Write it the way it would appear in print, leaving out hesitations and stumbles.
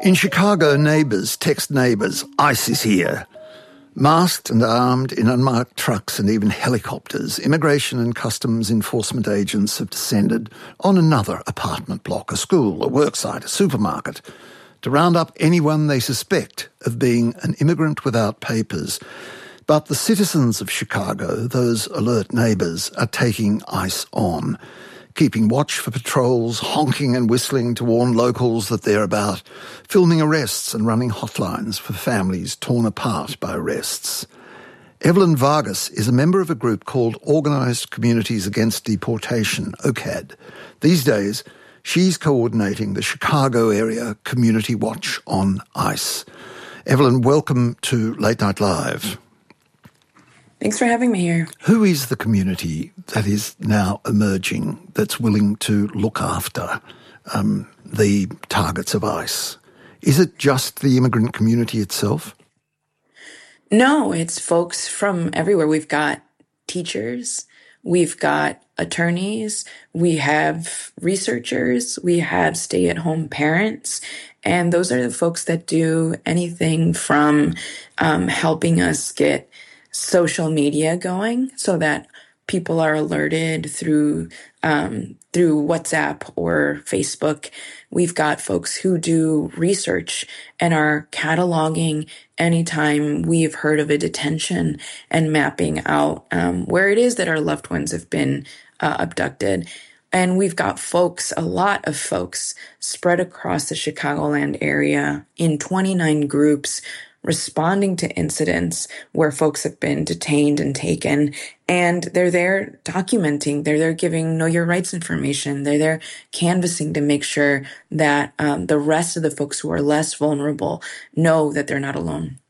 In Chicago, neighbours text neighbours, ICE is here. Masked and armed in unmarked trucks and even helicopters, Immigration and Customs Enforcement agents have descended on another apartment block, a school, a worksite, a supermarket, to round up anyone they suspect of being an immigrant without papers. But the citizens of Chicago, those alert neighbours, are taking ICE on, keeping watch for patrols, honking and whistling to warn locals that they're about, filming arrests and running hotlines for families torn apart by arrests. Evelyn Vargas is a member of a group called Organised Communities Against Deportation, OCAD. These days, she's coordinating the Chicago area Community Watch on ICE. Evelyn, welcome to Late Night Live. Thanks for having me here. Who is the community that is now emerging that's willing to look after the targets of ICE? Is it just the immigrant community itself? No, it's folks from everywhere. We've got teachers, we've got attorneys, we have researchers, we have stay-at-home parents, and those are the folks that do anything from helping us get social media going so that people are alerted through WhatsApp or Facebook. We've got folks who do research and are cataloging anytime we've heard of a detention and mapping out where it is that our loved ones have been abducted. And we've got folks, a lot of folks, spread across the Chicagoland area in 29 groups, responding to incidents where folks have been detained and taken, and they're there documenting, they're there giving know your rights information, they're there canvassing to make sure that the rest of the folks who are less vulnerable know that they're not alone.